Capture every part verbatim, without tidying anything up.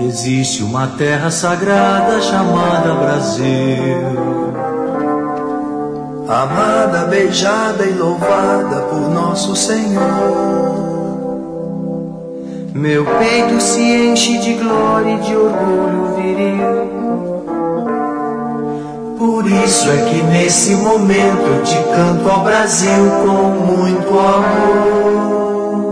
Existe uma terra sagrada chamada Brasil, amada, beijada e louvada por nosso Senhor. Meu peito se enche de glória e de orgulho viril. Por isso é que nesse momento eu te canto ao Brasil com muito amor.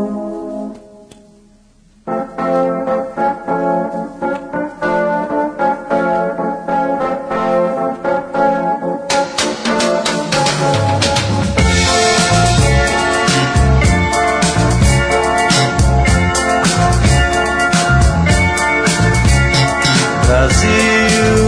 Brasil,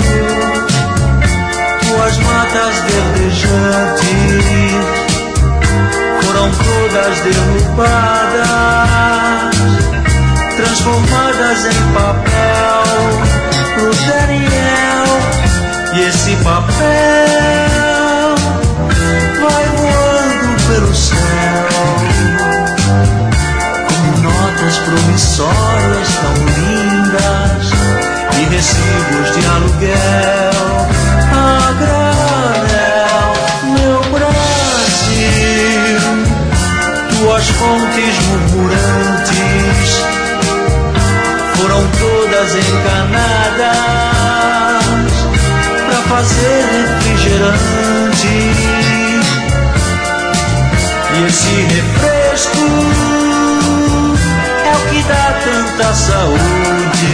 tuas matas verdejantes foram todas derrubadas, transformadas em papel pro Daniel. E esse papel vai voando pelo céu como notas promissórias tão lindas e recibos de aluguel a granel. Meu Brasil, tuas fontes murmurantes foram todas encanadas pra fazer refrigerante. E esse refresco é o que dá tanta saúde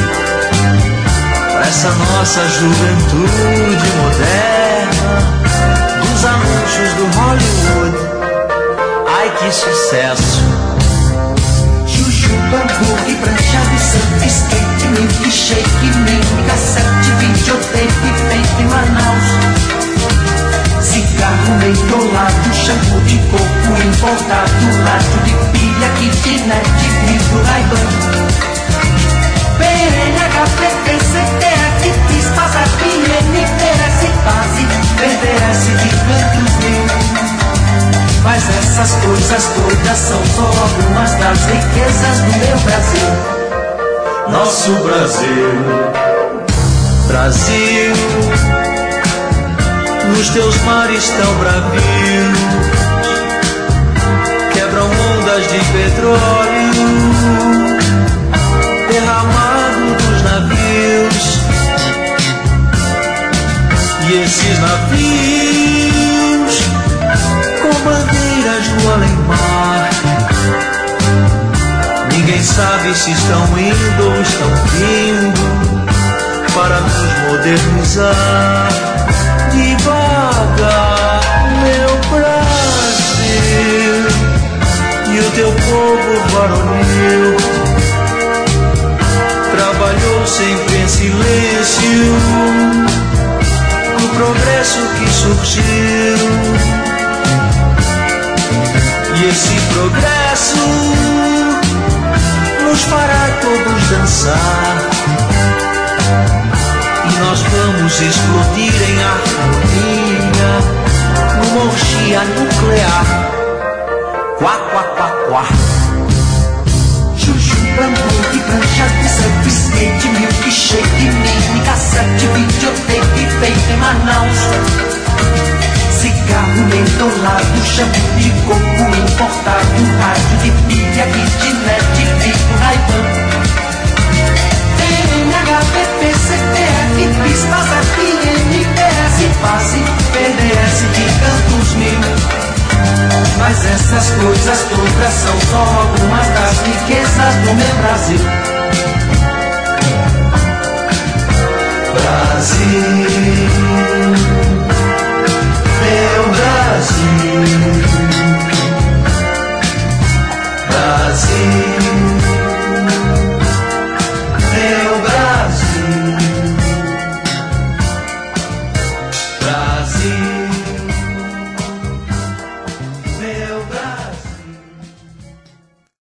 essa nossa juventude moderna dos anúncios do Hollywood. Ai, que sucesso! Chuchu, hambúrguer, pranchado, surf, skate, milkshake, mini, cassete, videotape feito em Manaus. Cigarro mentolado, shampoo de coco importado, rádio de pilha, kitnet, vidro, Ray-Ban. P N H P P C T F, Pisa, P N P S, Base, B D S de cantos mil. Mas essas coisas todas são só algumas das riquezas do meu Brasil. Nosso Brasil, Brasil, nos teus mares tão bravios quebram ondas de petróleo derramado dos navios. E esses navios com bandeiras do além-mar, ninguém sabe se estão indo ou estão vindo para nos modernizar devagar. Meu Brasil e o teu povo varonil trabalhou sempre em silêncio no progresso que surgiu. E esse progresso nos fará todos dançar, e nós vamos explodir em harmonia numa orgia nuclear. Quá, quá, quá, quá. Chuchu, hambúrguer, pranchado, surf, skate, milkshake, mini, cassete, videotape feito em Manaus. Cigarro mentolado, shampoo de coco importado, rádio de pilha, kitnet, vidro, Ray-Ban. T N H P P C T F, Pisa, P N P S, Base, B D S de cantos mil. Mas essas coisas todas são só algumas das riquezas do meu Brasil. Brasil,